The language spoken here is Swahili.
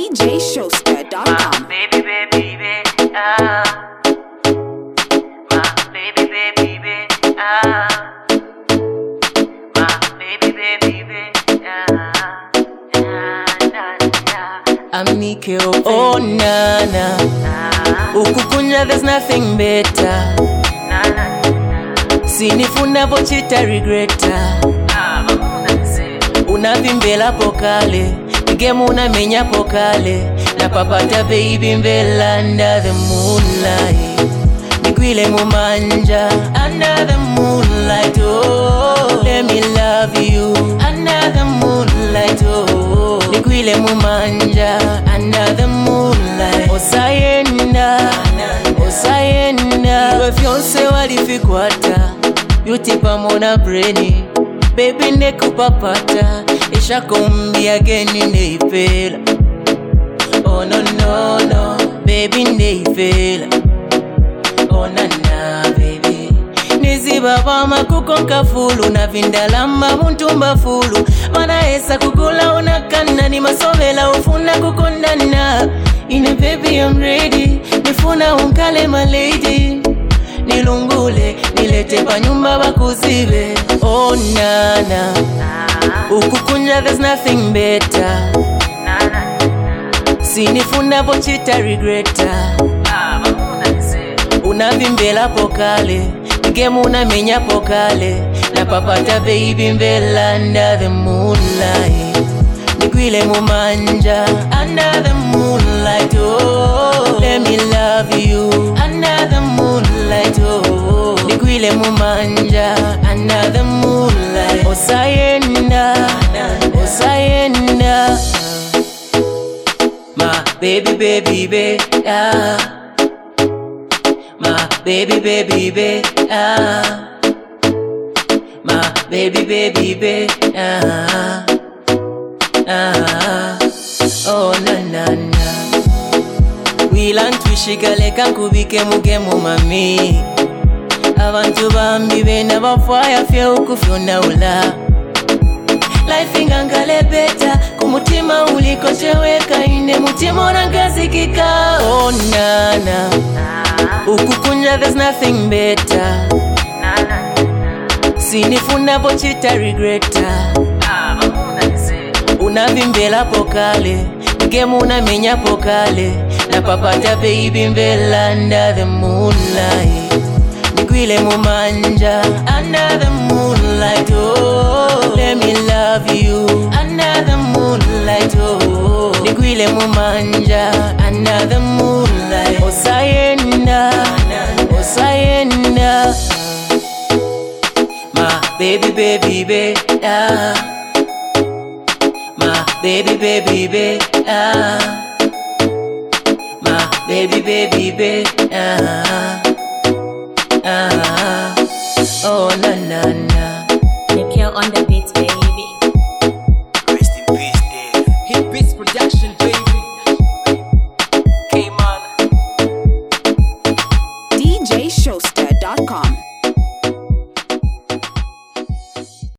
DJShowster.com. Baby, baby, baby, ah. My baby, baby, baby, ah. My baby, baby, baby, ah. Amike, oh nana, ukukunya there's nothing better. Sinifuna bochita regreta. Unavimbela pokale, igemu unamenya pokale. Na papata baby mbela under the moonlight. Nikwile mumanja under the moonlight, oh. Let me love you under the moonlight, oh. Nikwile mumanja under the moonlight. Osayenda, osayenda. Iwe fyonse walifikwata, yutipa mona brainy. Baby nekupapata, isha kumbi ageni neipela. Oh no no no, baby neipela. Oh na na baby. Niziba bama kukonka fulu, na vindalamba muntumba fulu. Mana esa kukula unakana, ni masobela ufuna kukondana. Ine baby I'm ready, nifuna unkale my lady. Nilungule, nilete pa nyumba bakuzibe. Oh nana, ukukunya there's nothing better. Sinifuna bochita regreta. Unavimbela pokale, igemu unamenya pokale. Na papata baby mbela under the moonlight. Nikwile mumanja under the moonlight, oh. Let me love you under the moonlight, oh. Nikwile mumanja under the moonlight. Osayenda, osayenda. My baby, baby, baby, ah. My baby, baby, baby, ah. My baby, baby, baby, ah. Ah, oh na na na. Wilan twishigaleka kubike mugemu mami. Abantu bambi bena bafaya fye ukufyona ula. Life ingangale beta, kumutima uliko cheweka ine mutima unangazikika. Oh nana, ukukunya there's nothing better. Sinifuna bochita regreta. Unavimbela pokale, igemu unamenya pokale. Na papata baby mbela under the moonlight. Nikwile mumanja under the moonlight, oh. Let me love you under the moonlight, oh. Nikwile mumanja under the moonlight. Osayenda, osayenda. My baby, baby, baby, ah. My baby, baby, baby, ah. My baby, baby, baby, ah. Ah, oh na na na. Nikhil on the beat.